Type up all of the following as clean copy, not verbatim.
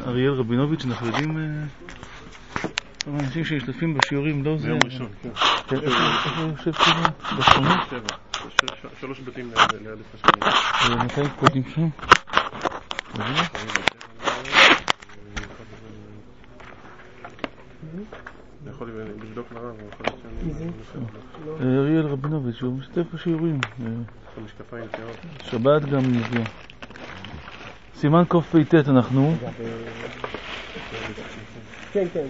אריאל רבינוביץ', אנחנו יודעים אנשים שמשתתפים בשיעורים, לא זה... ביום ראשון, כן. איפה הוא יושב כאילו? בשכונה? 3 בתים ליד השני. מתי פודים שם? אני יכול לבדוק לרב, אריאל רבינוביץ', הוא משתתף בשיעורים. המשקפיים צהרות. שבת גם נגיע. סימן קוף פ"ט אנחנו. כן, כן.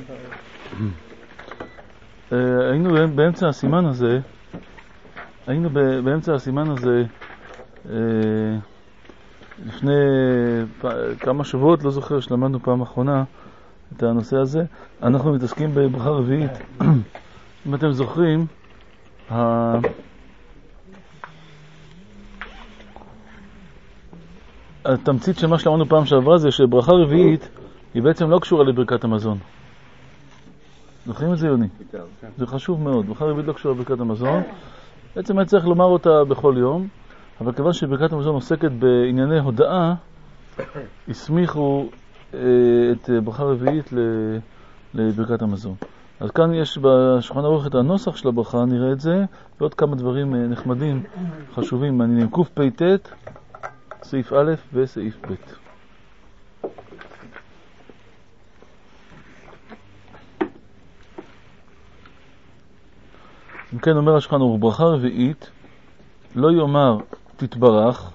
היינו באמצע הסימן הזה, לפני כמה שבועות, לא זוכר שלמדנו פעם אחרונה את הנושא הזה. אנחנו מתעסקים בברכה רביעית. אם אתם זוכרים, התמצית של מה שלמדנו פעם שעברה זה שברכה רביעית היא בעצם לא קשורה לברכת המזון. זוכרים את זה, יוני? זה חשוב מאוד. ברכה רביעית לא קשורה לברכת המזון. בעצם היה צריך לומר אותה בכל יום, אבל כיוון שברכת המזון עוסקת בענייני הודאה, הסמיכו את ברכה רביעית לברכת המזון. אז כאן יש בשולחן ערוך את הנוסח של הברכה, נראה את זה, ועוד כמה דברים נחמדים, חשובים, מעניינים. קפ"ט, סעיף א' וסעיף ב'. אם כן, אומר השולחן ערוך, ברכה רביעית, לא יאמר תתברך,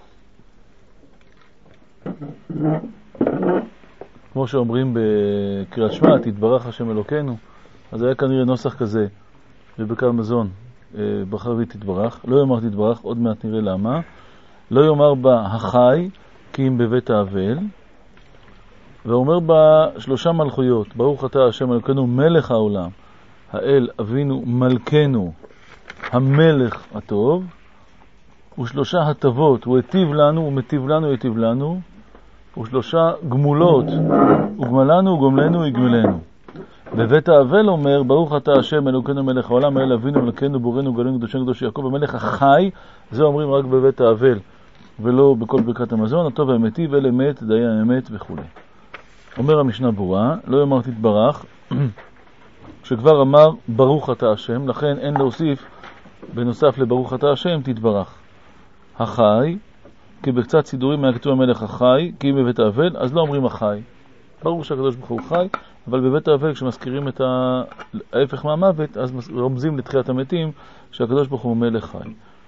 כמו שאומרים בקריאת שמע, תתברך השם אלוקינו, אז היה כנראה נוסח כזה בברכת המזון, ברכה רביעית תתברך, לא יאמר תתברך, עוד מעט נראה למה, לא יאמר בה החי, כי אם בבית האבל, ואומר בה 3 מלכויות, ברוך אתה השם אלוקינו מלך העולם, האל אבינו מלכנו, המלך הטוב, ו3 הטבות, הוא היטיב לנו, הוא מטיב לנו, הוא היטיב לנו, ו3 גמולות, וגמלנו, וגמלנו, יגמלנו. בבית האבל אומר, ברוך אתה השם אלוקינו מלך העולם, האל אבינו מלכנו, בורנו, גאלנו, קדושנו, קדוש יעקב, המלך החי, זה אומרים רק בבית האבל, ולא בכל ברכת המזון, הטוב והמטיב, אל אמת, דיין אמת וכו'. אומר המשנה ברורה, לא יאמר תתברך, שכבר אמר ברוך אתה השם, לכן אין להוסיף בנוסף לברוך אתה השם תתברך. החי, כי בקצת סידורים מהכתוב המלך החי, כי אם בבית האבל, אז לא אומרים החי. ברור שהקדוש ברוך הוא חי, אבל בבית האבל כשמזכירים את ההפך מהמוות, אז רומזים לתחיית המתים שהקדוש ברוך הוא מלך חי.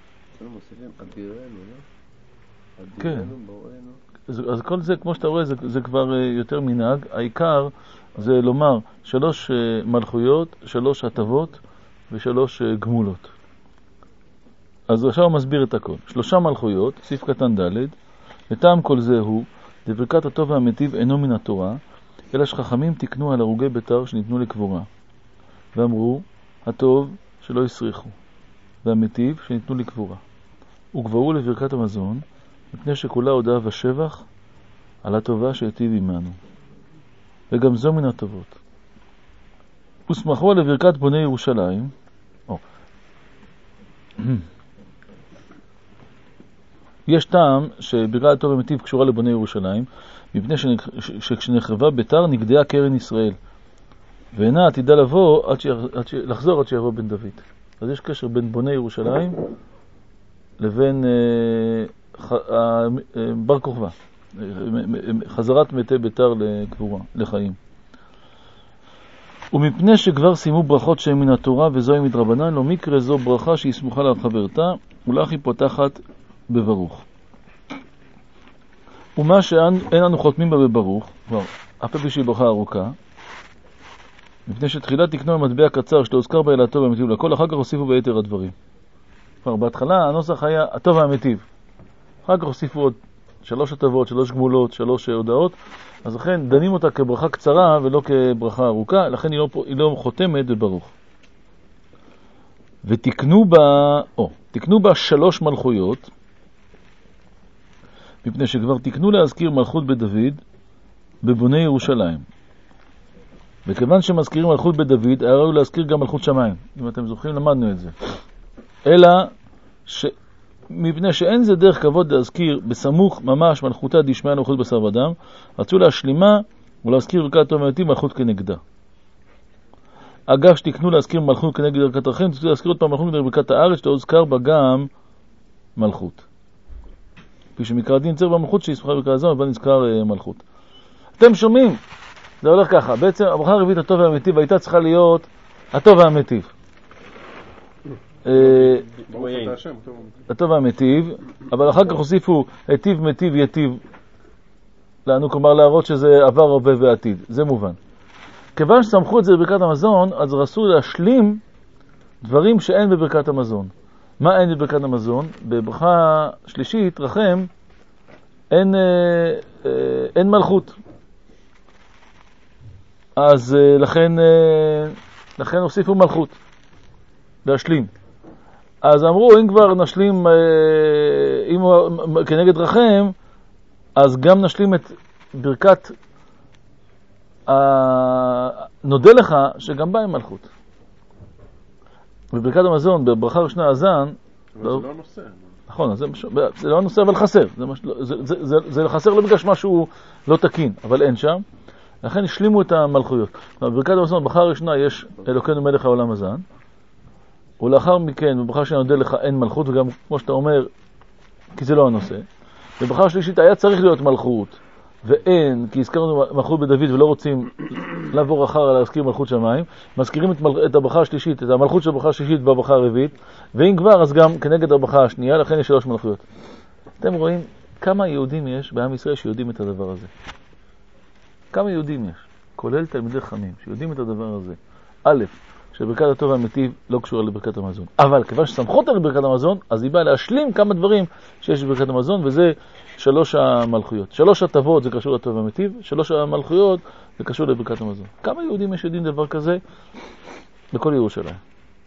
כן. אז כל זה, כמו שאתה רואה, זה כבר יותר מנהג. העיקר זה לומר 3 מלכויות, 3 הטבות ו3 גמולות. אז עכשיו הוא מסביר את הכל. 3 מלכויות, סעיף קטן ד', לטעם כל זה הוא, דברכת הטוב והמטיב אינו מן התורה, אלא שחכמים תקנו על הרוגי ביתר שניתנו לקבורה. ואמרו, הטוב שלא יסריחו, והמטיב שניתנו לקבורה. וגברו לברכת המזון, מפני שכולה הודעה ושבח על הטובה שהיטיב עמנו. וגם זו מן הטובות. וסמכו על לברכת בוני ירושלים, יש טעם שברכת הטוב והמטיב קשורה לבוני ירושלים, מפני שכשנחרבה ביתר נגדעה קרן ישראל, ואינה עתידה לחזור עד שיבוא בן דוד. אז יש קשר בין בוני ירושלים לבין בר כוכבא, חזרת מתי ביתר לקבורה, לחיים. ומפני שכבר סיימו ברכות שהן מן התורה וזוהי מדרבנן, לא מקרה זו ברכה שהיא סמוכה לה חברתה, ולך היא פותחת בברוך. ומה שאין לנו חותמים בה בברוך, כבר, אף פי שהיא ברכה ארוכה, מפני שתחילה תקנו במטבע קצר שלא הוזכר בה אלא הטוב והמטיב לכל, אחר כך הוסיפו ביתר הדברים. כבר בהתחלה הנוסח היה הטוב והמטיב, אחר כך הוסיפו עוד 3 הטבות, 3 גמולות, 3 הודעות, אז לכן דנים אותה כברכה קצרה ולא כברכה ארוכה, לכן היא לא חותמת בברוך. ותקנו בה 3 מלכויות, מפני שכבר תקנו להזכיר מלכות בית דוד בבוני ירושלים. וכיוון שמזכירים מלכות בית דוד, היה ראוי להזכיר גם מלכות שמיים. אם אתם זוכרים, למדנו את זה. אלא מפני שאין זה דרך כבוד להזכיר בסמוך ממש מלכותה דשמיא מלכות בשר ודם, רצו להשלימה ולהזכיר ברכת הטוב והמיטיב מלכות כנגדה. אגב, שתקנו להזכיר מלכות כנגד ברכת רחם, תצטרכו להזכיר עוד פעם מלכות כנגד ברכת הארץ, שתא הוזכר בה גם מלכות. כפי שמקרא דין צריך במלכות שיסמכה ברכת הזו, אבל נזכר מלכות. אתם שומעים? זה הולך ככה. בעצם הברכה הרביעית הטוב והמיטיב הייתה צריכה להיות הטוב והמיטיב. הטוב והמיטיב, אבל אחר כך הוסיפו היטיב, מיטיב, יטיב לנו, כלומר להראות שזה עבר, הווה ועתיד. זה מובן. כיוון שסמכו את זה בברכת המזון, אז רצו להשלים דברים שאין בברכת המזון. מה אין בברכת המזון? בברכה שלישית, רחם, אין מלכות. אז לכן הוסיפו מלכות, להשלים. אז אמרו, אם כבר נשלים, אם כנגד רחם, אז גם נשלים את ברכת נודה לך, שגם בא עם מלכות. בברכת המזון, בברכה ראשונה הזן, אבל זה לא הנושא. נכון, זה לא הנושא, אבל חסר. זה חסר לא בגלל משהו לא תקין, אבל אין שם. לכן השלימו את המלכויות. בברכת המזון, בברכה הראשונה יש אלוקינו מלך העולם הזן, ולאחר מכן, בברכה שנודה לך אין מלכות, וגם כמו שאתה אומר, כי זה לא הנושא. בברכה השלישית היה צריך להיות מלכות, ואין, כי הזכרנו מלכות בדוד ולא רוצים לעבור אחר להזכיר מלכות שמיים, מזכירים את הברכה השלישית, את המלכות של הברכה השלישית בברכה הרביעית, ואם כבר אז גם כנגד הברכה השנייה, לכן יש 3 מלכויות. אתם רואים כמה יהודים יש בעם ישראל שיודעים את הדבר הזה. כמה יהודים יש, כולל תלמידי חכמים, שיודעים את הדבר הזה. א', שברכת הטוב והמיטיב לא קשורה לברכת המזון. אבל כיוון שסמכות על ברכת המזון, אז היא באה להשלים כמה דברים שיש בברכת המזון, וזה 3 המלכויות. 3 הטבות זה קשור לטוב והמיטיב, 3 המלכויות זה קשור לברכת המזון. כמה יהודים יש יודעים דבר כזה בכל ירושלים?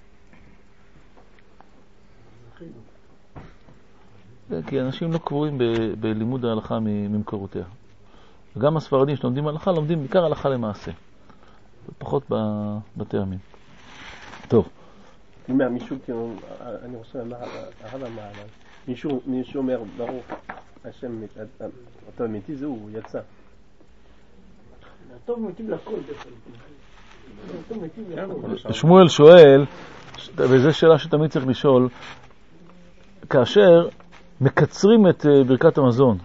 כי אנשים לא קבועים בלימוד ההלכה ממקורותיה. וגם הספרדים שלומדים הלכה, לומדים בעיקר הלכה למעשה. פחות בטעמים. טוב. מישהו, אני רוצה מישהו אומר, ברוך השם, הטוב והמיטיב זה הוא יצא. הטוב והמיטיב לכל. שמואל שואל, וזו שאלה שתמיד צריך לשאול, כאשר מקצרים את ברכת המזון,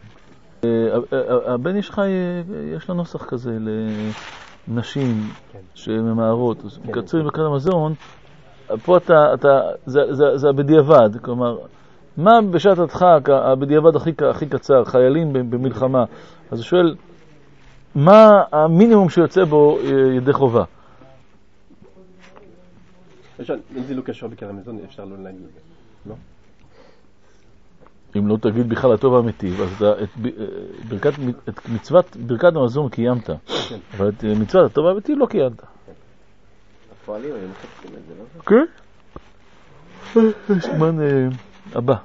הבן איש חי, יש לה נוסח כזה לנשים שממהרות, מקצרים ברכת המזון, פה זה בדיעבד, כלומר, מה בשעת הדחק, הבדיעבד הכי קצר, חיילים במלחמה, אז הוא שואל, מה המינימום שיוצא בו ידי חובה? אם זה לא קשור ברכת המזון, אפשר לא להגיד, לא? אם לא תגיד בכלל הטוב והמיטיב, אז את מצוות ברכת המזון קיימת, אבל את מצוות הטוב והמיטיב לא קיימת. הפועלים היו מחפשים את זה, לא? כן. סימן הבא.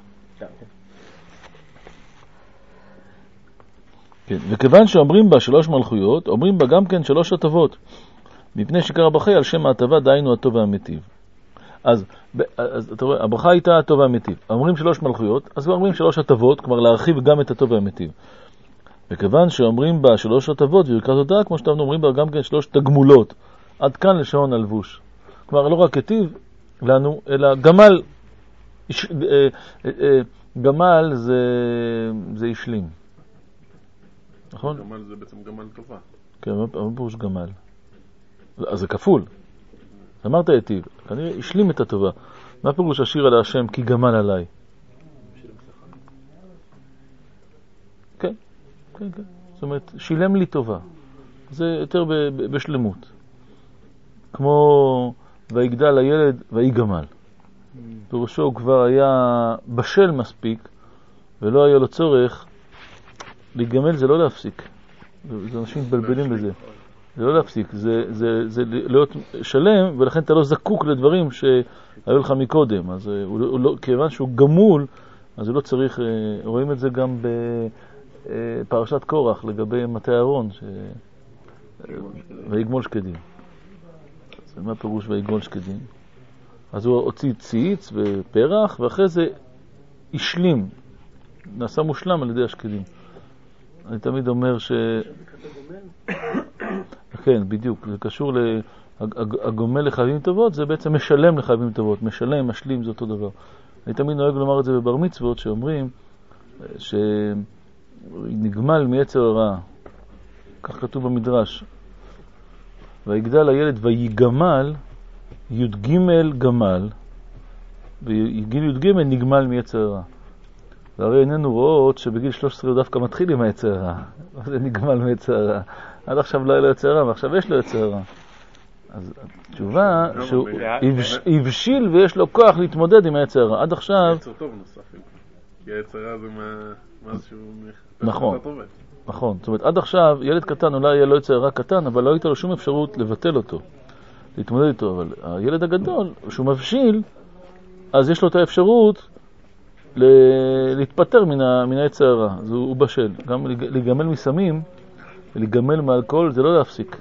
כן, וכיוון שאומרים בה 3 מלכויות, אומרים בה גם כן 3 הטבות, מפני שקרא ברכה על שם ההטבה, דהיינו הטוב והמיטיב. אז אתה רואה, הברכה הייתה הטוב והמיטיב. אומרים 3 מלכויות, אז אומרים 3 הטבות, כלומר להרחיב גם את הטוב והמיטיב. וכיוון שאומרים בה 3 הטבות, וברכת תודה, כמו שאתם אומרים בה גם כן 3 תגמולות. עד כאן לשעון הלבוש. כלומר, לא רק היטיב לנו, אלא גמל. גמל זה השלים. נכון? גמל זה בעצם גמל טובה. כן, מה פירוש גמל? אז זה כפול. אמרת היטיב, כנראה השלים את הטובה. מה פירוש השיר על השם כי גמל עליי? כן, כן, כן. זאת אומרת, שילם לי טובה. זה יותר בשלמות. כמו ויגדל הילד ויגמל. פירושו הוא כבר היה בשל מספיק, ולא היה לו צורך. להיגמל זה לא להפסיק. זה אנשים מתבלבלים בזה. זה לא להפסיק, זה להיות שלם, ולכן אתה לא זקוק לדברים שהיו לך מקודם. אז כיוון שהוא גמול, אז הוא לא צריך, רואים את זה גם בפרשת קורח, לגבי מטה אהרון, ויגמול שקדים. אז מה פירוש ויגמול שקדים? אז הוא הוציא ציץ ופרח, ואחרי זה השלים, נעשה מושלם על ידי השקדים. אני תמיד אומר כן, בדיוק, זה קשור הגומל לחייבים טובות, זה בעצם משלם לחייבים טובות, משלם, משלים, זה אותו דבר. אני תמיד נוהג לומר את זה בבר מצוות, שאומרים שנגמל מיצר הרע, כך כתוב במדרש, ויגדל הילד ויגמל, י"ג גמל, בגיל י"ג נגמל מיצר הרע. והרי איננו רואות שבגיל 13 הוא דווקא מתחיל עם היצר הרע, זה נגמל מיצר הרע. עד עכשיו לא היה לו יצר הרע, ועכשיו יש לו יצר הרע. אז התשובה שהוא הבשיל ויש לו כוח להתמודד עם היצר הרע. עד עכשיו... יצר טוב נוסף, כי היצר הרע זה משהו... נכון, נכון. זאת אומרת, עד עכשיו ילד קטן אולי יהיה לו יצר הרע קטן, אבל לא הייתה לו שום אפשרות לבטל אותו, להתמודד איתו. אבל הילד הגדול, שהוא מבשיל, אז יש לו את האפשרות להתפטר מן היצר הרע. אז הוא בשל. גם להיגמל מסמים ולהיגמל מאלכוהול זה לא להפסיק.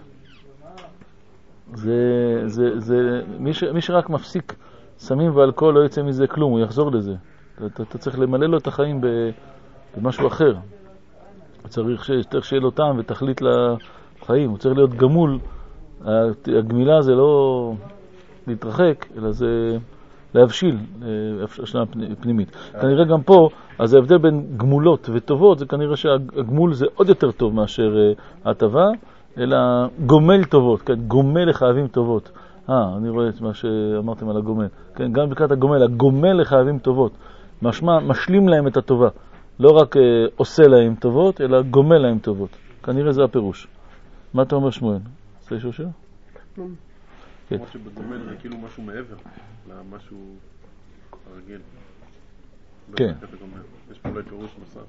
מי שרק מפסיק סמים ואלכוהול לא יצא מזה כלום, הוא יחזור לזה. אתה צריך למלא לו את החיים במשהו אחר. צריך שיהיה לו טעם ותכלית לחיים. הוא צריך להיות גמול. הגמילה זה לא להתרחק, אלא זה להבשיל, השנה פנימית. כנראה גם פה, אז ההבדל בין גמולות וטובות, זה כנראה שהגמול זה עוד יותר טוב מאשר ההטבה, אלא גומל טובות, כן, גומל לחייבים טובות. אני רואה את מה שאמרתם על הגומל. כן, גם בקרת הגומל, הגומל לחייבים טובות. משמע, משלים להם את הטובה. לא רק עושה להם טובות, אלא גומל להם טובות. כנראה זה הפירוש. מה אתה אומר שמואל? עושה איזשהו שיר? כמו שבגומל זה כאילו משהו מעבר למשהו הרגיל. כן. יש פה אולי פירוש נוסף.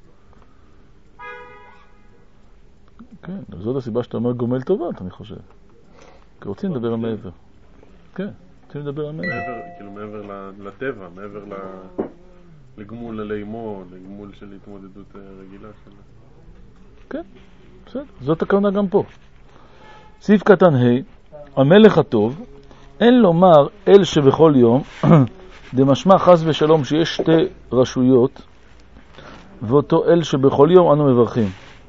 כן, זאת הסיבה שאתה אומר גומל טובות, אני חושב. כי רוצים לדבר על מעבר. כן, רוצים לדבר על מעבר. כאילו מעבר לטבע, מעבר לגמול ללימו, לגמול של התמודדות רגילה שלה. כן, בסדר. זאת הכוונה גם פה. סעיף קטן ה' המלך הטוב, אין לומר אל שבכל יום, דמשמע חס ושלום שיש שתי רשויות, ואותו אל שבכל יום אנו מברכים.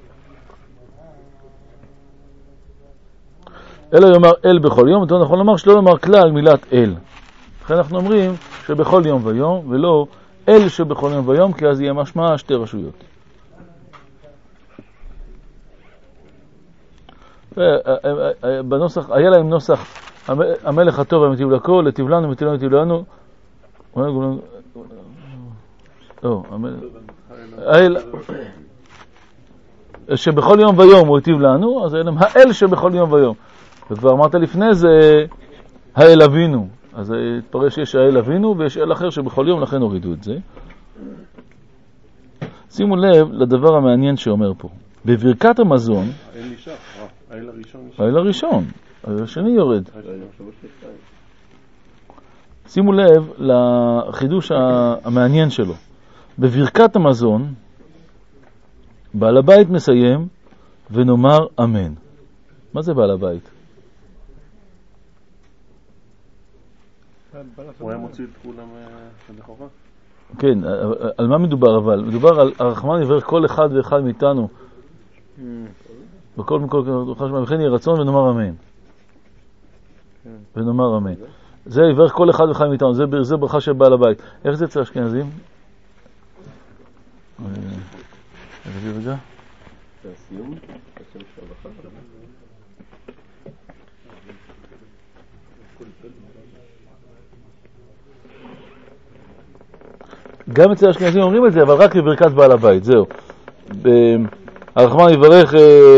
אלא יאמר אל בכל יום, אתה נכון לומר שלא לומר כלל מילת אל. לכן אנחנו אומרים שבכל יום ויום, ולא אל שבכל יום ויום, כי אז יהיה משמע שתי רשויות. בנוסח, היה להם נוסח, המלך הטוב המטיב לכל, לטיב לנו, מטיב לנו, מטיב לנו. שבכל יום ויום הוא הטיב לנו, אז היה להם האל שבכל יום ויום. וכבר אמרת לפני זה, האל אבינו. אז התפרש שיש האל אבינו ויש אל אחר שבכל יום, לכן הורידו את זה. שימו לב לדבר המעניין שאומר פה. בברכת המזון, האל נשאר, האל הראשון נשאר. האל הראשון, האל השני יורד. שימו לב לחידוש המעניין שלו. בברכת המזון, בעל הבית מסיים ונאמר אמן. מה זה בעל הבית? הוא היה מוציא את כולם לחובה? כן, על מה מדובר אבל? מדובר על הרחמן יברך כל אחד ואחד מאיתנו. בכל מקום, וכן יהיה רצון ונאמר אמן. ונאמר אמן. זה יברך כל אחד ואחד מאיתנו, זה ברכה של בעל הבית. איך זה אצל אשכנזים? רגע. זה הסיום? השם של הברכה? גם אצל האשכנזים אומרים את זה, אבל רק בברכת בעל הבית, זהו. הרחמן יברך,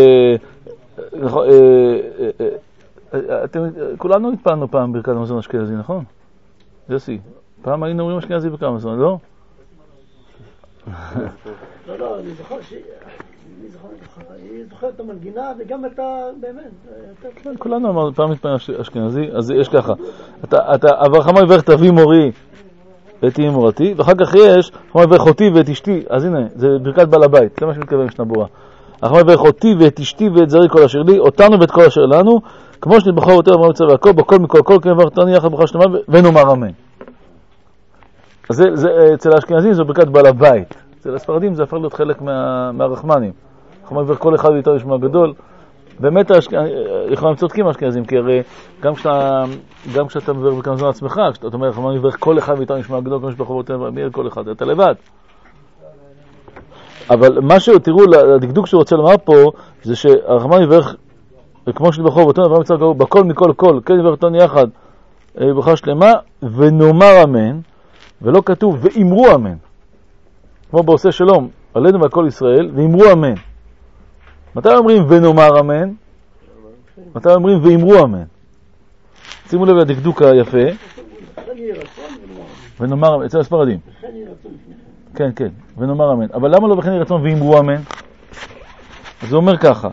כולנו התפעלנו פעם ברכת המזון אשכנזי, נכון? יוסי, פעם היינו אומרים אשכנזי ברכת המזון, לא? לא, אני זוכר את המנגינה וגם את באמת. כולנו אמרנו פעם התפעלנו אשכנזי, אז יש ככה, הרחמן יברך את אבי מורי ואת אמי מורתי, ואחר כך יש, הרחמן יברך אותי ואת אשתי, אז הנה, זה ברכת בעל הבית, זה מה שמתכוון משנה ברורה. הרחמן יברך אותי ואת אשתי ואת זרי כל אשר לי, אותנו ואת כל אשר לנו, כמו שנתבחר יותר אברהם יצחק ויעקב, בכל מכל כל כן יברכתני יחד ברכה שלמה ונאמר אמן. אז אצל האשכנזים זו ברכת בעל הבית, אצל הספרדים זה הפך להיות חלק מהרחמנים. הרחמן יברך כל אחד ואיתו ישמע גדול, באמת, יכולים צודקים אשכנזים, כי הרי גם כשאתה מברך בכמה זמן עצמך, כשאתה אומר, רחמן מברך כל אחד ואיתנו נשמע גדול, כמו שבחובותינו ואמיר כל אחד, אתה לבד. אבל מה שתראו, הדקדוק שהוא רוצה לומר פה, זה שהרחמן מברך, כמו שבחובותינו, אברהם יצחק יעקב, בכל מכל כל, כן מברך אותנו יחד, ברכה שלמה, ונאמר אמן, ולא כתוב ואמרו אמן. כמו בעושה שלום, עלינו ועל כל ישראל, ואמרו אמן. מתי אומרים ונאמר אמן? מתי אומרים ואמרו אמן? שימו לב לדקדוק היפה. ונאמר אמן, אצל הספרדים. כן, כן, ונאמר אמן. אבל למה לא וכן יהי רצון ואמרו אמן? אז זה אומר ככה.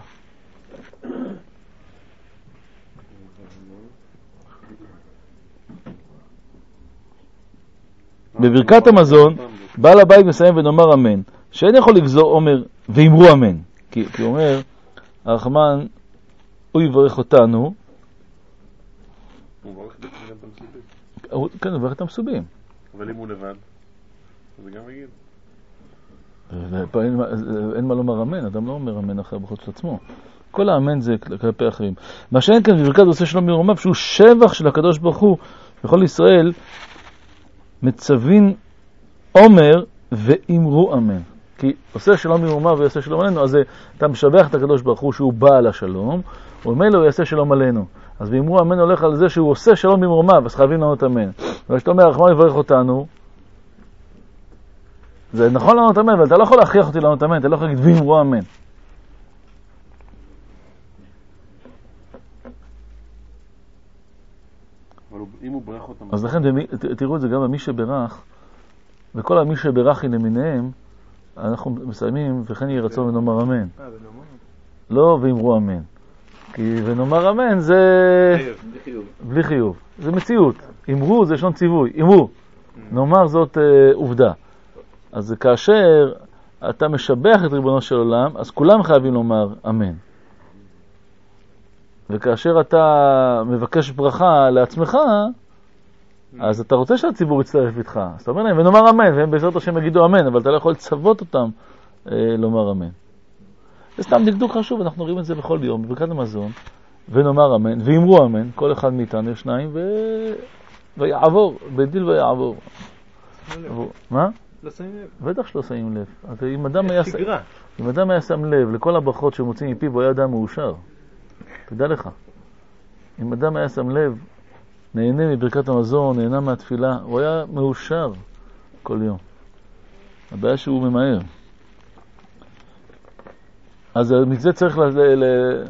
בברכת המזון, בעל הבית מסיים ונאמר אמן. שאין יכול לגזור אומר ואמרו אמן. כי הוא אומר, הרחמן, הוא יברך אותנו. הוא מברך את המסובים. כן, הוא מברך את המסובים. אבל אם הוא לבד, זה גם יגיד. אין מה לומר אמן, אדם לא אומר אמן אחר בחוץ של עצמו. כל האמן זה כלפי אחרים. מה שאין כאן בברכת עושה שלום מרומיו, שהוא שבח של הקדוש ברוך הוא, בכל ישראל, מצווין אומר ואמרו אמן. כי עושה שלום מרומיו ויעשה שלום עלינו, אז אתה משבח את הקדוש ברוך הוא שהוא בעל השלום, וממילא הוא יעשה שלום עלינו. אז ואמרו אמן הולך על זה שהוא עושה שלום ממרומיו, אז חייבים לענות אמן. וכשאתה אומר, הרחמן יברך אותנו, זה נכון לענות אמן, אבל אתה לא יכול להכריח אותי לענות אמן, אתה לא יכול להגיד ואמרו אמן. אבל אם הוא ברך אותם... אז לכן, תראו את זה גם במי שברך, וכל המי שברכי למיניהם, אנחנו מסיימים, וכן יהי רצון ונאמר אמן. לא ואמרו אמן. כי ונאמר אמן זה... בלי חיוב. זה מציאות. אמרו זה שון ציווי. אמרו. נאמר זאת עובדה. אז כאשר אתה משבח את ריבונו של עולם, אז כולם חייבים לומר אמן. וכאשר אתה מבקש ברכה לעצמך, אז אתה רוצה שהציבור יצטרף איתך. אז אתה אומר להם, ונאמר אמן, והם בעזרת השם יגידו אמן, אבל אתה לא יכול לצוות אותם לומר אמן. זה סתם דקדוק חשוב, אנחנו רואים את זה בכל יום, בברכת המזון, ונאמר אמן, ואמרו אמן, כל אחד מאיתנו שניים, ויעבור, בדיל ויעבור. מה? לא שמים לב. בטח שלא שמים לב. אם אדם היה שם לב לכל הברכות שמוצאים מפיו, הוא היה אדם מאושר. תדע לך. אם אדם היה שם לב, נהנה מברכת המזון, נהנה מהתפילה, הוא היה מאושר כל יום. הבעיה שהוא ממהר. אז מזה צריך אני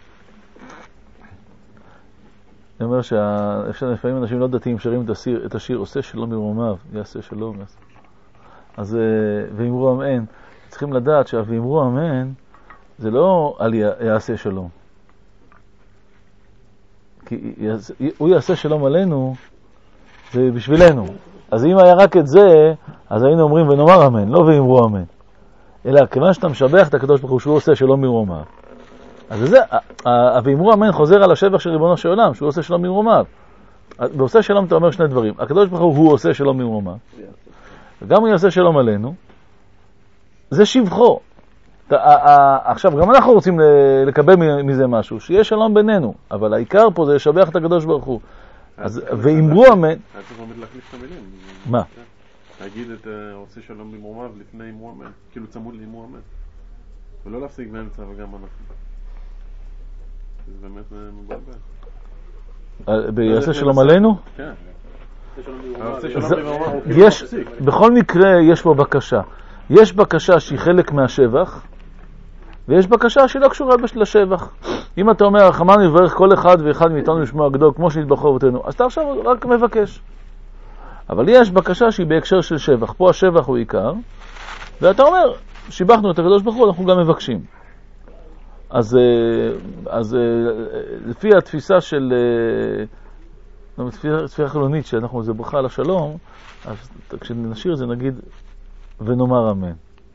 אומר שאפשר לפעמים אנשים לא דתיים שרים את השיר עושה שלום מרומיו, יעשה שלום. אז ואמרו אמן, צריכים לדעת שה"ואמרו אמן" זה לא על יעשה שלום. כי הוא יעשה שלום עלינו, זה בשבילנו. אז אם היה רק את זה, אז היינו אומרים ונאמר אמן, לא ואמרו אמן. אלא כיוון שאתה משבח את הקדוש ברוך הוא שהוא עושה שלום מרומיו. אז זה, ואמרו אמן חוזר על השבח של ריבונו של עולם, שהוא עושה שלום מרומיו. בעושה שלום אתה אומר שני דברים. הקדוש ברוך הוא עושה שלום מרומיו. וגם הוא יעשה שלום עלינו. זה שבחו. עכשיו, גם אנחנו רוצים לקבל מזה משהו, שיהיה שלום בינינו, אבל העיקר פה זה לשבח את הקדוש ברוך הוא. אז ואמרו אמן... היה צריך באמת להחליף את המילים. מה? להגיד את עושה שלום במרומיו לפני אמרו אמן, כאילו צמוד לאמרו אמן. ולא להפסיק באמצע וגם אנחנו. זה באמת מבלבל. ביעשה שלום עלינו? כן. בכל מקרה יש פה בקשה. יש בקשה שהיא חלק מהשבח, ויש בקשה שהיא לא קשורה לשבח. אם אתה אומר, הרחמן יברך כל אחד ואחד מאיתנו לשמוע גדול, כמו שנתברכו אבותינו, אז אתה עכשיו רק מבקש. אבל יש בקשה שהיא בהקשר של שבח. פה השבח הוא עיקר, ואתה אומר, שיבחנו את הקדוש ברוך הוא, אנחנו גם מבקשים. אז לפי התפיסה של... תפיסה חילונית שאנחנו זה ברכה על השלום, אז כשנשאיר את זה נגיד ונאמר אמן.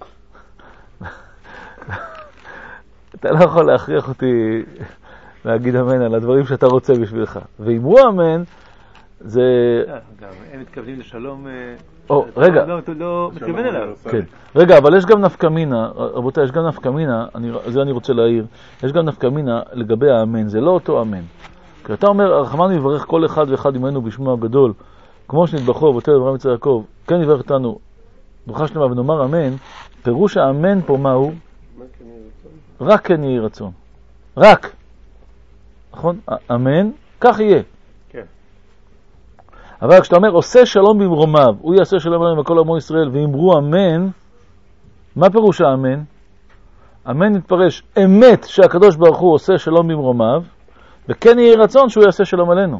אתה לא יכול להכריח אותי להגיד אמן על הדברים שאתה רוצה בשבילך. ואמרו אמן זה... גם הם מתכוונים לשלום רגע. לא מתכוון אליו. כן. רגע, אבל יש גם נפקא מינה, רבותיי, יש גם נפקא מינה, זה אני רוצה להעיר, יש גם נפקא מינה לגבי האמן, זה לא אותו אמן. כי אתה אומר, הרחמנו יברך כל אחד ואחד עמנו בשמו הגדול, כמו שנתברכו אבותינו אברהם יצחק יעקב, כן יברך אותנו ברכה שלמה ונאמר אמן, פירוש האמן פה מהו? רק כן יהי רצון. רק. נכון? אמן, כך יהיה. כן. אבל כשאתה אומר, עושה שלום במרומיו, הוא יעשה שלום עליהם וכל עמו ישראל, ואמרו אמן, מה פירוש האמן? אמן מתפרש אמת שהקדוש ברוך הוא עושה שלום במרומיו, וכן יהיה רצון שהוא יעשה שלום עלינו.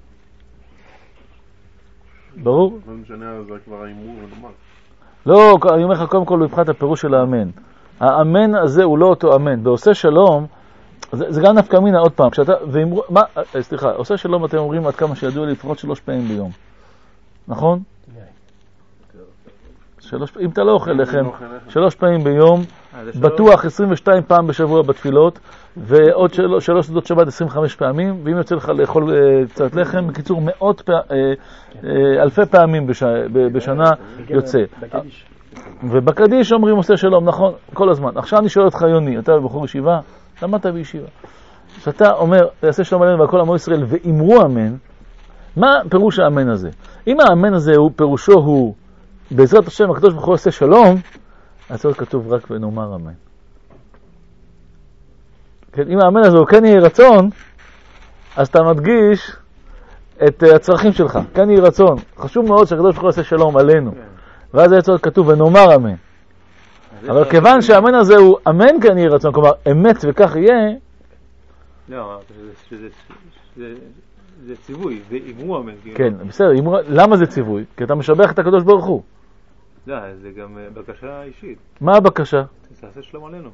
ברור? לא משנה, זה כבר האמור ונאמר. לא, אני אומר לך קודם כל מבחינת הפירוש של האמן. האמן הזה הוא לא אותו אמן. ועושה שלום, זה גם נפקא מינה עוד פעם. סליחה, עושה שלום אתם אומרים עד כמה שידוע לי לפחות 3 פעמים ביום. נכון? אם אתה לא אוכל לחם, 3 פעמים ביום, בטוח 22 פעם בשבוע בתפילות, ועוד 3 סעודות שבת 25 פעמים, ואם יוצא לך לאכול קצת לחם, בקיצור אלפי פעמים בשנה יוצא. ובקדיש אומרים עושה שלום, נכון, כל הזמן. עכשיו אני שואל אותך יוני, אתה בחור ישיבה, למדת בישיבה. כשאתה אומר, יעשה שלום עלינו ועל כל עמו ישראל, ואמרו אמן, מה פירוש האמן הזה? אם האמן הזה פירושו הוא בעזרת השם הקדוש ברוך הוא עושה שלום, אז זה כתוב רק ונאמר אמן. כן, אם האמן הזה הוא כן יהיה רצון, אז אתה מדגיש את הצרכים שלך. כן יהיה רצון. חשוב מאוד שהקדוש ברוך הוא עושה שלום עלינו. ואז זה צריך כתוב ונאמר אמן. אבל כיוון שהאמן הזה הוא אמן כן יהיה רצון, כלומר אמת וכך יהיה. לא, זה ציווי, ואמרו אמן. כן, בסדר, למה זה ציווי? כי אתה משבח את הקדוש ברוך הוא. לא, זה גם בקשה אישית. מה הבקשה? תעשה שלום עלינו.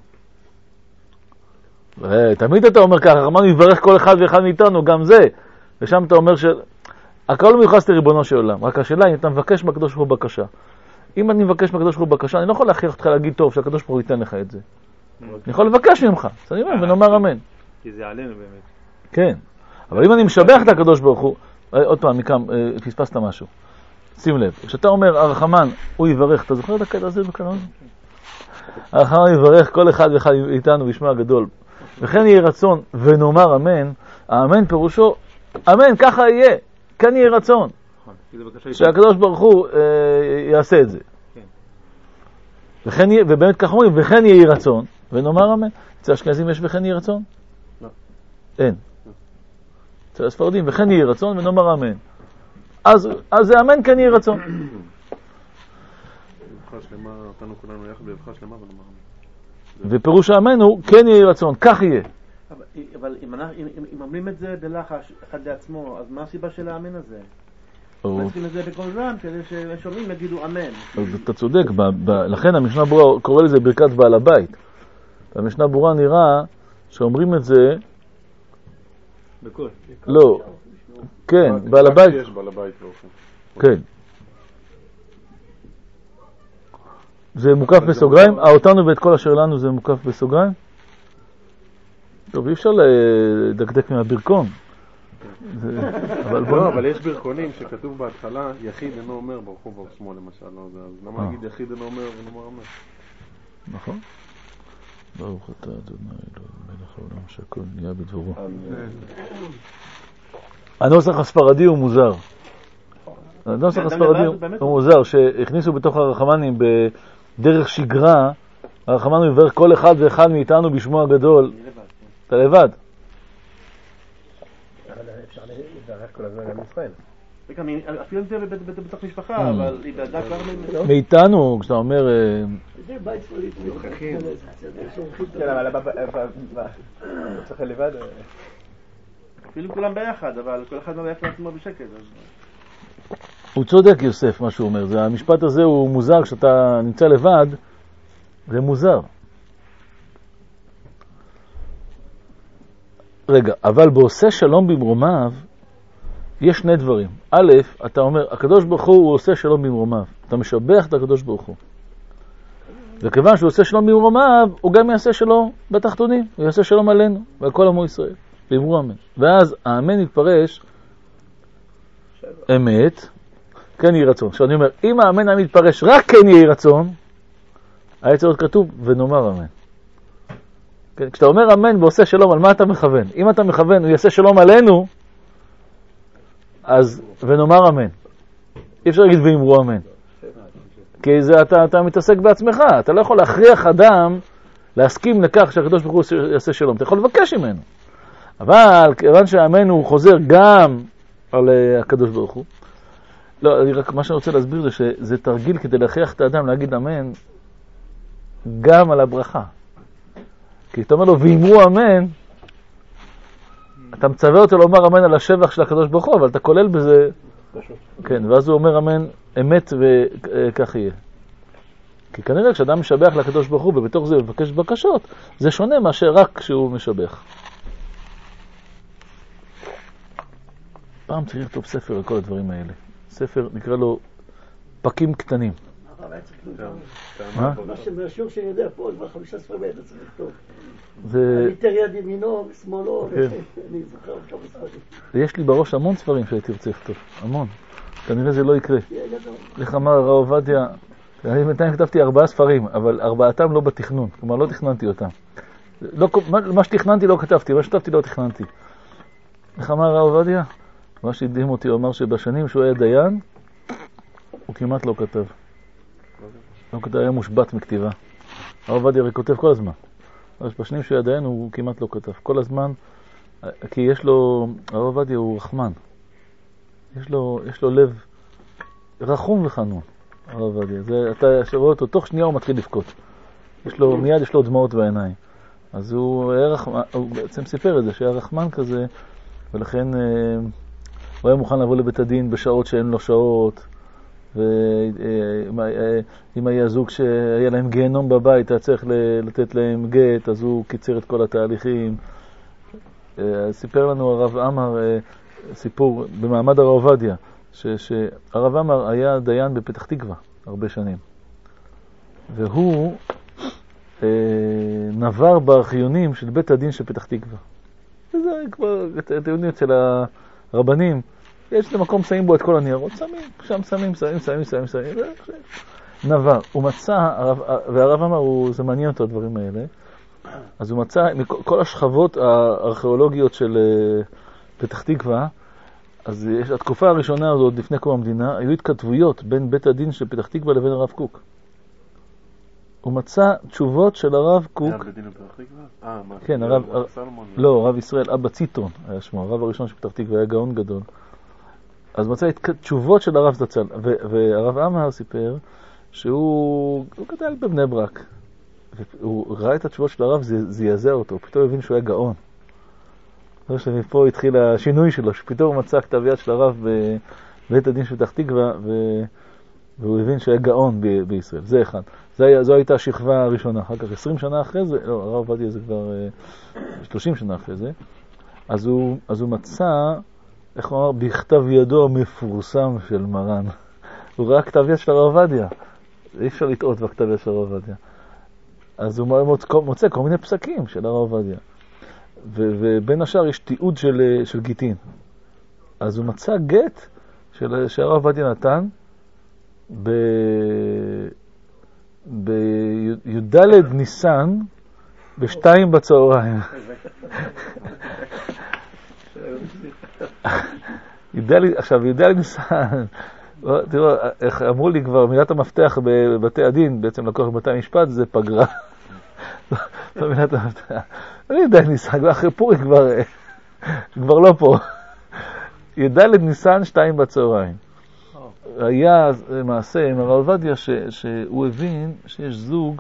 תמיד אתה אומר ככה, אמרנו יברך כל אחד ואחד מאיתנו, גם זה. ושם אתה אומר הכל לא מיוחס לריבונו של עולם. רק השאלה אם אתה מבקש מהקדוש ברוך הוא בקשה. אם אני מבקש מהקדוש ברוך הוא בקשה, אני לא יכול להכריח אותך להגיד טוב שהקדוש ברוך הוא ייתן לך את זה. אני יכול לבקש ממך. אז אני אומר ונאמר אמן. כי זה עלינו באמת. כן. אבל אם אני משבח את הקדוש ברוך הוא, עוד פעם, מכאן, פספסת משהו. שים לב, כשאתה אומר הרחמן, הוא יברך, אתה זוכר את הקטע הזה בקנון? הרחמן יברך כל אחד ואחד איתנו בשמו הגדול. וכן יהיה רצון ונאמר אמן, האמן פירושו, אמן, ככה יהיה, כן יהיה רצון. שהקדוש ברוך הוא יעשה את זה. ובאמת ככה אומרים, וכן יהיה רצון, ונאמר אמן. אצל האשכנזים יש וכן יהיה רצון? לא. אין. אצל הספרדים, וכן יהיה רצון ונאמר אמן. אז זה אמן כן יהיה רצון. ברכה שלמה, אותנו כולנו יחד בברכה שלמה ונאמר אמן. ופירוש האמן הוא כן יהיה רצון, כך יהיה. אבל אם אומרים את זה בלחש אחד לעצמו, אז מה הסיבה של האמן הזה? מצליחים את זה בכל זמן, כדי ששומעים יגידו אמן. אז אתה צודק, לכן המשנה ברורה קורא לזה ברכת בעל הבית. במשנה ברורה נראה שאומרים את זה בכל. לא. כן, בעל הבית. יש בעל הבית באופן. כן. זה מוקף בסוגריים? אותנו ואת כל אשר לנו זה מוקף בסוגריים? טוב, אי אפשר לדקדק מהברכון. אבל יש ברכונים שכתוב בהתחלה יחיד אינו אומר ברוך הוא ושמו למשל. אז למה להגיד יחיד אינו אומר ונאמר אמן? נכון. ברוך אתה אדוני אלוהים מלך העולם שהכל נהיה בדברו. הנוסח הספרדי הוא מוזר. הנוסח הספרדי הוא מוזר, שהכניסו בתוך הרחמנים בדרך שגרה, הרחמנו יברך כל אחד ואחד מאיתנו בשמו הגדול. אתה לבד. אבל אפשר לברך כל הזמן גם ישראל. אפילו אם זה בתוך משפחה, אבל היא דאגה כבר מאיתנו, כשאתה אומר זה בית פוליטי. כן, אבל צריך לבד. אפילו כולם ביחד, אבל כל אחד מברך לעצמו בשקט. הוא צודק יוסף מה שהוא אומר, המשפט הזה הוא מוזר, כשאתה נמצא לבד זה מוזר. רגע, אבל בעושה שלום במרומיו יש 2 דברים. א', אתה אומר, הקדוש ברוך הוא עושה שלום במרומיו. אתה משבח את הקדוש ברוך הוא. וכיוון שהוא עושה שלום במרומיו, הוא גם יעשה שלום בתחתונים. הוא יעשה שלום עלינו ועל כל עמו ישראל. ואמרו אמן. ואז האמן יתפרש אמת, כן יהי רצון. עכשיו אני אומר, אם האמן היה מתפרש רק כן יהי רצון, היה צריך להיות כתוב ונאמר אמן. כן, כשאתה אומר אמן ועושה שלום, על מה אתה מכוון? אם אתה מכוון, הוא יעשה שלום עלינו, אז ונאמר אמן. אי אפשר להגיד ואמרו אמן. כי זה, אתה מתעסק בעצמך, אתה לא יכול להכריח אדם להסכים לכך שהקדוש ברוך הוא יעשה שלום. אתה יכול לבקש ממנו. אבל כיוון שהאמן הוא חוזר גם על הקדוש ברוך הוא, לא, רק מה שאני רוצה להסביר זה שזה תרגיל כדי להכריח את האדם להגיד אמן גם על הברכה. כי אתה אומר לו ואמרו אמן, אתה מצווה אותו לומר אמן על השבח של הקדוש ברוך הוא, אבל אתה כולל בזה, כן, ואז הוא אומר אמן אמת וכך יהיה. כי כנראה כשאדם משבח לקדוש ברוך הוא ובתוך זה מבקש בקשות, זה שונה מאשר רק כשהוא משבח. פעם צריך לכתוב ספר על כל הדברים האלה. ספר נקרא לו פקים קטנים. מה שבשיעור שאני יודע פה, כבר 15 מטר צריך לכתוב. זה... אני תר יד ימינו ושמאלו, אני זוכר כמה ספרים. יש לי בראש המון ספרים שהייתי רוצה לכתוב, המון. כנראה זה לא יקרה. איך אמר הרב עובדיה, אני בינתיים כתבתי 4 ספרים, אבל 4 לא בתכנון, כלומר לא תכננתי אותם. מה שתכננתי לא כתבתי, מה שכתבתי לא תכננתי. איך אמר הרב עובדיה? מה שהדהים אותי, הוא אמר שבשנים שהוא היה דיין, הוא כמעט לא כתב. לא כתב, היה מושבת מכתיבה. הרב עובדיה הרי כותב כל הזמן. אז בשנים שהוא היה דיין הוא כמעט לא כתב. כל הזמן, כי יש לו, הרב עובדיה הוא רחמן. יש לו לב רחום וחנון, הרב עובדיה. אתה רואה אותו, תוך שנייה הוא מתחיל לבכות. מיד יש לו דמעות בעיניים. אז הוא בעצם סיפר את זה, שהיה רחמן כזה, ולכן הוא היה מוכן לבוא לבית הדין בשעות שאין לו שעות, ואם היה זוג שהיה להם גיהנום בבית, היה צריך לתת להם גט, אז הוא קיצר את כל התהליכים. סיפר לנו הרב עמר סיפור במעמד הרב עובדיה, שהרב עמר היה דיין בפתח תקווה הרבה שנים, והוא נבר בארכיונים של בית הדין של פתח תקווה. וזה כבר, אתם יודעים, אצל הרבנים, יש למקום שמים בו את כל הניירות, שם שמים, נבר. הוא מצא, והרב אמר, זה מעניין אותו הדברים האלה, אז הוא מצא, מכל השכבות הארכיאולוגיות של פתח תקווה, אז יש, התקופה הראשונה הזאת, לפני קום המדינה, היו התכתבויות בין בית הדין של פתח תקווה לבין הרב קוק. הוא מצא תשובות של הרב קוק. היה בדין בפתח תקווה? כן, הרב סלמון. לא, הרב ישראל, אבא ציטרון היה שמו, הרב הראשון של פתח תקווה, היה גאון גדול. אז מצא תשובות של הרב זצ"ל, והרב עמר סיפר שהוא גדל בבני ברק. הוא ראה את התשובות של הרב, זה זעזע אותו, פתאום הבין שהוא היה גאון. ומפה התחיל השינוי שלו, שפתאום הוא מצא כתב יד של הרב בבית הדין של פתח תקווה, והוא הבין שהיה גאון בישראל. זה אחד. זו הייתה השכבה הראשונה. אחר כך 20 שנה אחרי זה, לא, הרב עובדיה זה כבר 30 שנה אחרי זה, אז הוא מצא, איך הוא אמר, בכתב ידו המפורסם של מרן. הוא ראה כתב יד של הרב עובדיה. אי אפשר לטעות בכתב יד של הרב עובדיה. אז הוא מוצא כל מיני פסקים של הרב עובדיה. ובין השאר יש תיעוד של גיטין. אז הוא מצא גט שהרב עובדיה נתן בי"ד ניסן ב2 בצהריים. עכשיו, י"ד ניסן, תראו, איך אמרו לי כבר, מילת המפתח בבתי הדין, בעצם לקוח בבתי המשפט, זה פגרה. לא מילת המפתח. י"ד ניסן, כבר אחרי פורים כבר לא פה. י"ד ניסן 2 בצהריים. היה מעשה עם הרב עובדיה שהוא הבין שיש זוג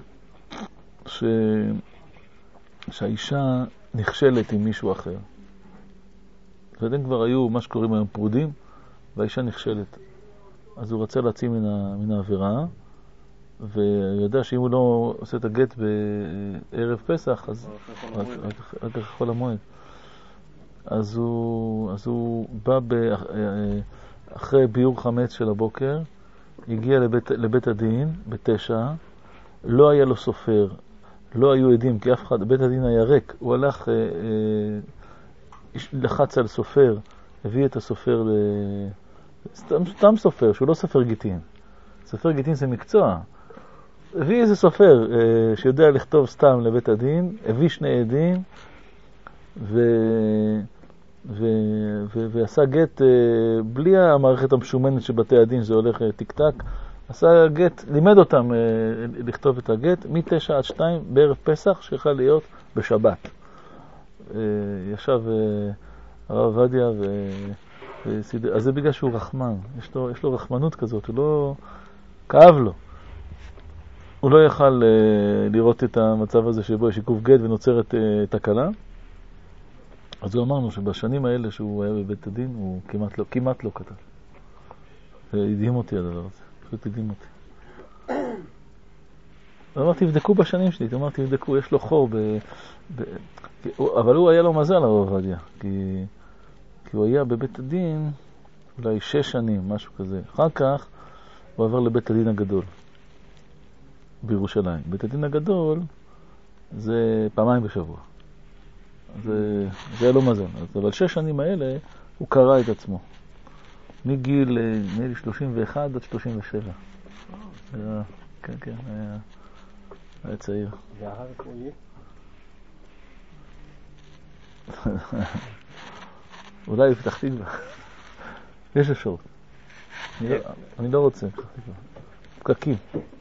שהאישה נכשלת עם מישהו אחר. ואתם כבר היו מה שקוראים היום פרודים, והאישה נכשלת. אז הוא רצה להציא מן העבירה, ויודע שאם הוא לא עושה את הגט בערב פסח, אז רק חול המועד. אז הוא בא אחרי ביור חמץ של הבוקר, הגיע לבית הדין ב9, לא היה לו סופר, לא היו עדים, כי אף אחד, בית הדין היה ריק. הוא הלך, לחץ על סופר, הביא את הסופר סתם סופר, שהוא לא סופר גיטין. סופר גיטין זה מקצוע. הביא איזה סופר שיודע לכתוב סתם לבית הדין, הביא שני עדים, ועשה גט בלי המערכת המשומנת של בתי הדין, זה הולך טיק-טק, עשה גט, לימד אותם לכתוב את הגט, מ-9 עד 2 בערב פסח, שיכל להיות בשבת. ישב הרב עובדיה אז זה בגלל שהוא רחמן, יש לו רחמנות כזאת, הוא לא כאב לו. הוא לא יכל לראות את המצב הזה שבו יש עיכוב גט ונוצרת תקלה. אז הוא אמרנו שבשנים האלה שהוא היה בבית הדין, הוא כמעט לא כתב. הדהים אותי הדבר הזה, פשוט הדהים אותי. אמרתי, תבדקו בשנים שלי, אמרתי, תבדקו, יש לו חור אבל הוא היה לו מזל, הרב עובדיה, כי הוא היה בבית הדין אולי 6 שנים, משהו כזה. אחר כך הוא עבר לבית הדין הגדול בירושלים. בית הדין הגדול זה 2 בשבוע. זה היה לו מזל. אבל 6 שנים האלה הוא קרא את עצמו. מגיל 31 עד 37. כן, היה צעיר. והרב הוא יהיה? אולי פתח תקווה. יש אפשרות. אני לא רוצה פתח תקווה. פקקים.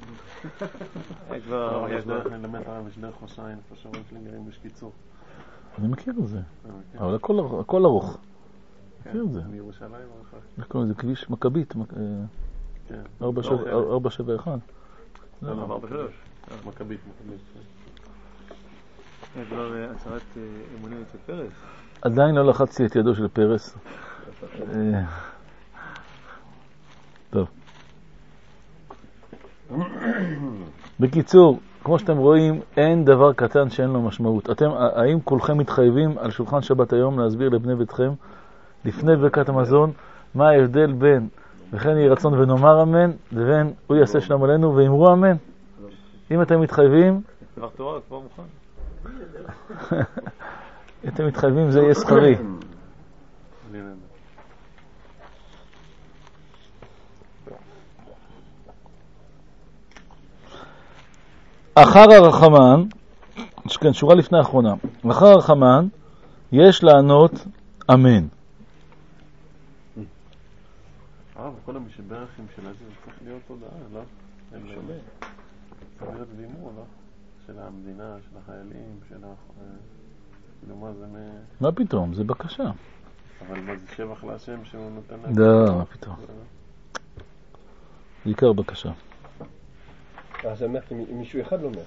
יש דרך ללמד הרב, יש דרך חושיים, איפה שהורים שלי גרים בשקיצור. אני מכיר את זה. אבל הכל ארוך. מכיר את זה. מירושלים ארוך. זה כביש מכבית. 471. לא, 443. מכבית. יש כבר הצהרת אמונים אצל פרס? עדיין לא לחצתי את ידו של פרס. טוב. בקיצור, כמו שאתם רואים, אין דבר קטן שאין לו משמעות. האם כולכם מתחייבים על שולחן שבת היום להסביר לבני ביתכם, לפני ברכת המזון, מה ההבדל בין וכן יהי רצון ונאמר אמן, לבין הוא יעשה שלום עלינו ואמרו אמן? אם אתם מתחייבים, דבר תורה כבר מוכן. אתם מתחייבים, זה יהיה שכרי. אחר הרחמן, כן, שורה לפני האחרונה, אחר הרחמן יש לענות אמן. וכל המשברכים של הזה צריך להיות הודעה, לא? הם שומע. צריך להיות דימור, לא? של המדינה, של החיילים, של מה זה מה פתאום? זה בקשה. אבל מה זה שבח להשם שהוא נותן לא, מה פתאום? זה עיקר בקשה. אז זה אומר אם מישהו אחד לא אומר.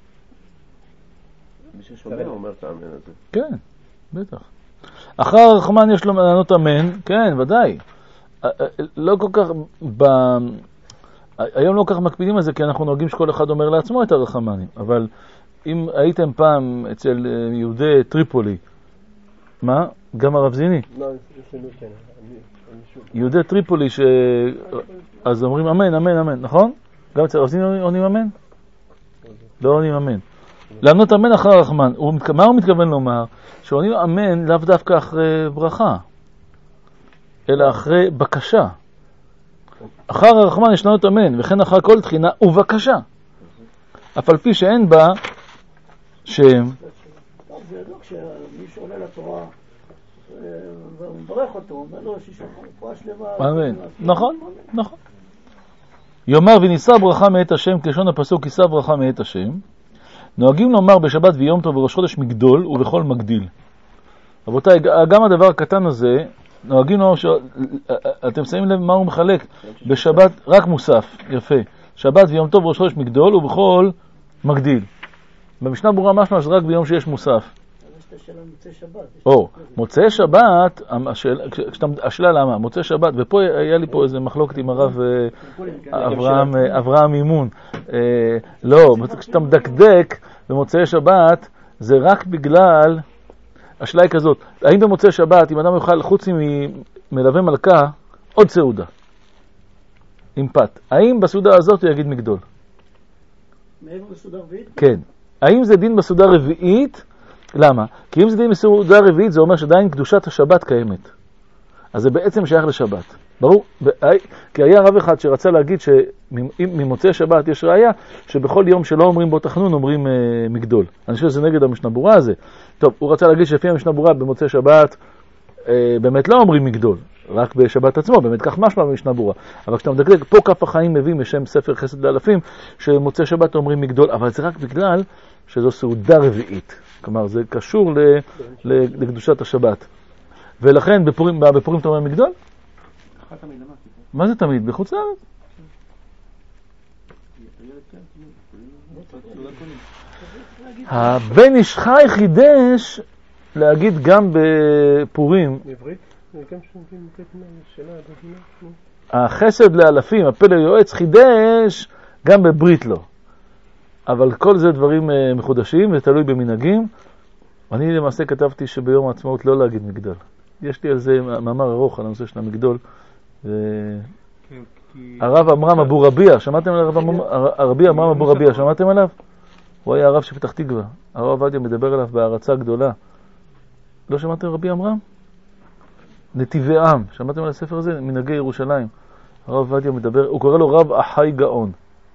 מישהו שומע אומר את האמן הזה. כן, בטח. אחר הרחמן יש לו לענות אמן, כן, ודאי. לא כל כך, היום לא כל כך מקפידים על זה, כי אנחנו נוהגים שכל אחד אומר לעצמו את הרחמנים. אבל אם הייתם פעם אצל יהודי טריפולי, מה? גם הרב זיני? לא, אצלנו כן. יהודי טריפולי אז אומרים אמן, אמן, אמן, נכון? גם אצל הרב זיני עונים אמן? לא עונים אמן. לענות אמן אחר הרחמן. מה הוא מתכוון לומר? שעונים אמן לאו דווקא אחרי ברכה, אלא אחרי בקשה. אחר הרחמן יש לענות אמן, וכן אחר כל תחינה ובקשה. אף על פי שאין בה שם. זה ידוע כשמישהו עולה לתורה והוא מברך אותו, הוא אומר לו שישמע רפואה שלמה. אמן. נכון, נכון. יאמר ונישא ברכה מאת השם, כלשון הפסוק יישא ברכה מאת השם. נוהגים לומר בשבת ויום טוב וראש חודש מגדול ובכל מגדיל. רבותיי, גם הדבר הקטן הזה, נוהגים לומר, אתם שמים לב מה הוא מחלק? בשבת רק מוסף, יפה. שבת ויום טוב וראש חודש מגדול ובכל מגדיל. במשנה ברורה משמע שזה רק ביום שיש מוסף. מוצאי שבת, השאלה למה? מוצאי שבת, ופה היה לי פה איזה מחלוקת עם הרב אברהם מימון. לא, כשאתה מדקדק במוצאי שבת, זה רק בגלל, השאלה היא כזאת, האם במוצאי שבת, אם אדם יוכל חוץ ממלווה מלכה, עוד סעודה, עם פת, האם בסעודה הזאת הוא יגיד מגדול? מעבר בסעודה רביעית? כן. האם זה דין בסעודה רביעית? למה? כי אם זה דין בסעודה רביעית, זה אומר שעדיין קדושת השבת קיימת. אז זה בעצם שייך לשבת. ברור, כי היה רב אחד שרצה להגיד שממוצאי שבת יש ראיה שבכל יום שלא אומרים בו תחנון אומרים מגדול. אני חושב שזה נגד המשנה ברורה הזה. טוב, הוא רצה להגיד שלפי המשנה ברורה במוצאי שבת באמת לא אומרים מגדול, רק בשבת עצמו, באמת כך משמע במשנה ברורה. אבל כשאתה מדקדק, פה כף החיים מביא משם ספר חסד לאלפים שמוצאי שבת אומרים מגדול, אבל זה רק בגלל שזו סעודה רביעית. כלומר, זה קשור לקדושת השבת. ולכן בפורים אתה אומר מגדול? מה זה תמיד? בחוץ לארץ? הבן איש חי חידש להגיד גם בפורים. בעברית? גם שאלה, החסד לאלפים, הפלא יועץ חידש גם בברית לא. אבל כל זה דברים מחודשים, זה תלוי במנהגים. אני למעשה כתבתי שביום העצמאות לא להגיד מגדול. יש לי על זה מאמר ארוך על הנושא של המגדול. הרב אמרם אבו רביע, שמעתם על הרבי אמרם אבו רביע, שמעתם עליו? הוא היה הרב שפתח תקווה. הרב עובדיה מדבר עליו בהערצה גדולה. לא שמעתם רבי אמרם? נתיבי עם, שמעתם על הספר הזה? מנהגי ירושלים. הרב עובדיה מדבר, הוא קורא לו רב אחי גאון.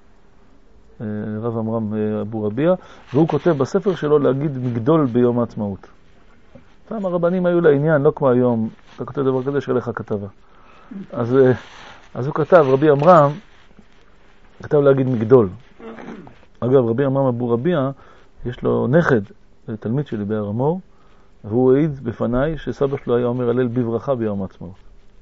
רב אמרם אבו רביע, והוא כותב בספר שלו להגיד מגדול ביום העצמאות. פעם הרבנים היו לעניין, לא כמו היום, אתה כותב דבר כזה שעליך כתבה. אז הוא כתב, רבי אמרם, כתב להגיד מגדול. אגב, רבי אמרם אבו רביע, יש לו נכד, תלמיד שלי בהר המור, והוא העיד בפניי שסבא שלו היה אומר הלל בברכה ביום העצמאות.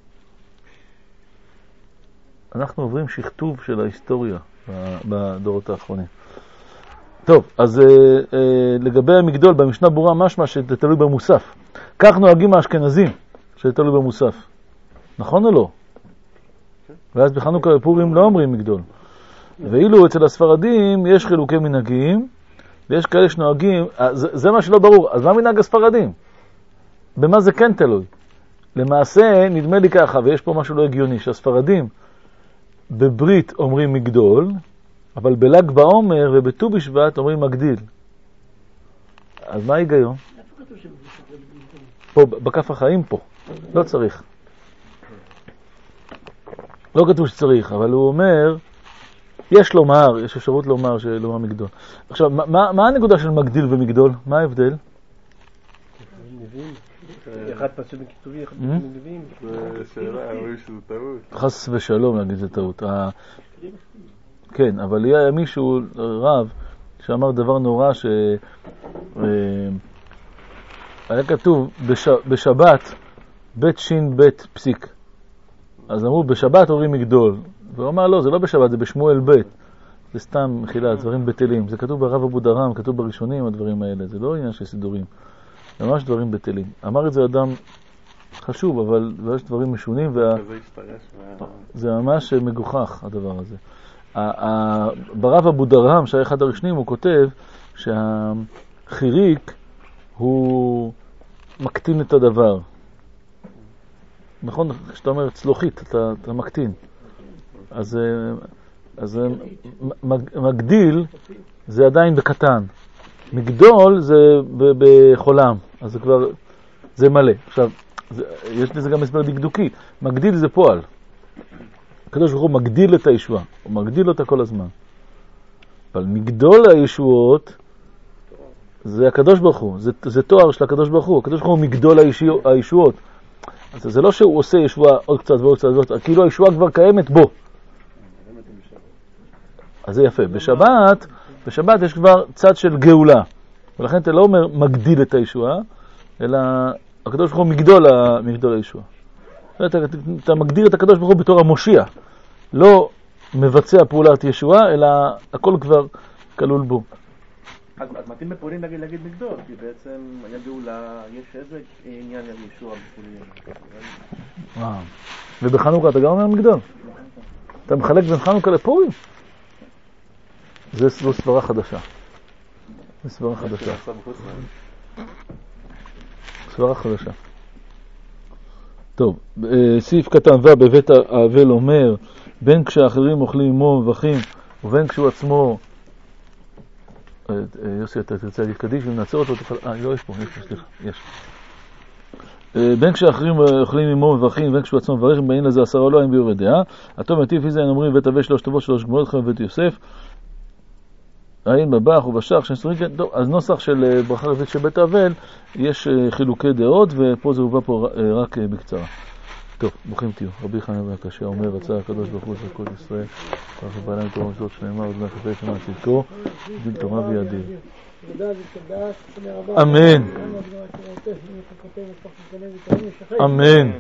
אנחנו עוברים שכתוב של ההיסטוריה בדורות האחרונים. טוב, אז לגבי המגדול, במשנה ברורה משמע שזה תלוי במוסף. כך נוהגים האשכנזים, שזה תלוי במוסף. נכון או לא? ואז בחנוכה ופורים לא אומרים מגדול. ואילו אצל הספרדים יש חילוקי מנהגים, ויש כאלה שנוהגים, זה מה שלא ברור. אז מה מנהג הספרדים? במה זה כן תלוי? למעשה נדמה לי ככה, ויש פה משהו לא הגיוני, שהספרדים בברית אומרים מגדול, אבל בל"ג בעומר ובט"ו בשבט אומרים מגדיל. אז מה ההיגיון? פה, בכף החיים פה. לא צריך. לא כתוב שצריך, אבל הוא אומר, יש לומר, יש אפשרות לומר שלומר מגדול. עכשיו, מה הנקודה של מגדיל ומגדול? מה ההבדל? אחד פסוק בכתובי, אחד פסוק בנביאים. זה שאלה, אומרים שזה טעות. חס ושלום להגיד זה טעות. כן, אבל היה מישהו, רב, שאמר דבר נורא היה כתוב בשבת בית שין בית פסיק. אז אמרו בשבת אומרים מגדול. והוא אמר לא, זה לא בשבת, זה בשמואל בית. זה סתם מחילה, דברים בטלים. זה כתוב ברב אבו דרם, כתוב בראשונים הדברים האלה. זה לא עניין של סידורים. זה ממש דברים בטלים. אמר את זה אדם חשוב, אבל יש דברים משונים. זה ממש מגוחך הדבר הזה. ברב אבו דרם, שהיה אחד הראשונים, הוא כותב שהחיריק הוא מקטין את הדבר. נכון, כשאתה אומר צלוחית, אתה מקטין. אז מגדיל זה עדיין בקטן. מגדול זה בחולם. אז זה כבר, זה מלא. עכשיו, יש לזה גם הסבר דקדוקי. מגדיל זה פועל. הקדוש ברוך הוא מגדיל את הישועה. הוא מגדיל אותה כל הזמן. אבל מגדול הישועות זה הקדוש ברוך הוא. זה תואר של הקדוש ברוך הוא. הקדוש ברוך הוא מגדול הישועות. אז זה לא שהוא עושה ישועה עוד קצת ועוד קצת ועוד קצת, כאילו הישועה כבר קיימת בו. אז זה יפה. בשבת יש כבר צד של גאולה. ולכן אתה לא אומר מגדיל את הישועה, אלא הקדוש ברוך הוא מגדול הישועה. אתה מגדיר את הקדוש ברוך הוא בתור המושיע. לא מבצע פעולת ישועה, אלא הכל כבר כלול בו. אז מתאים בפורים להגיד מגדול, כי בעצם היה גאולה, יש איזה עניין על ישוע בפורים. ובחנוכה אתה גם אומר מגדול? אתה מחלק בין חנוכה לפורים? זה סברה חדשה. זה סברה חדשה. סברה חדשה. טוב, סעיף קטן ו' בבית האבל אומר, בין כשאחרים אוכלים עמו מבכים, ובין כשהוא עצמו, יוסי, אתה תרצה להגיד קדיש, אם נעצור אותו, לא, יש פה, סליחה, יש. בין כשאחרים אוכלים עמו מברכים, בין כשבעצמו מברך, אם באין לזה 10 או לא, אין ביורי דעה. הטוב מטיף איזה, הם אומרים, ותווה 3 טובות, 3 גמולות, חיים ובית יוסף. העין בבח ובשח, טוב, אז נוסח של ברכה רביעית של בית אבל, יש חילוקי דעות, ופה זה הובא פה רק בקצרה. טוב, ברוכים תהיו. רבי חנן בן עקשיא אומר, רצה הקדוש ברוך הוא לכל ישראל, ברוך הוא בעלם תורה ומצוות שלמה, וזמן חפץ למען צדקו, דין תורה וידיר. אמן. אמן.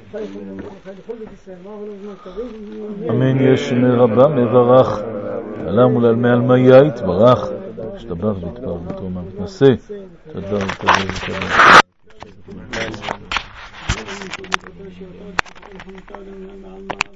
אמן. יש מרבה מברך, עלם ולעלמי עלמיה יתברך, שתברך ויתבר ותרומה מתנשא, תדבר ותדבר.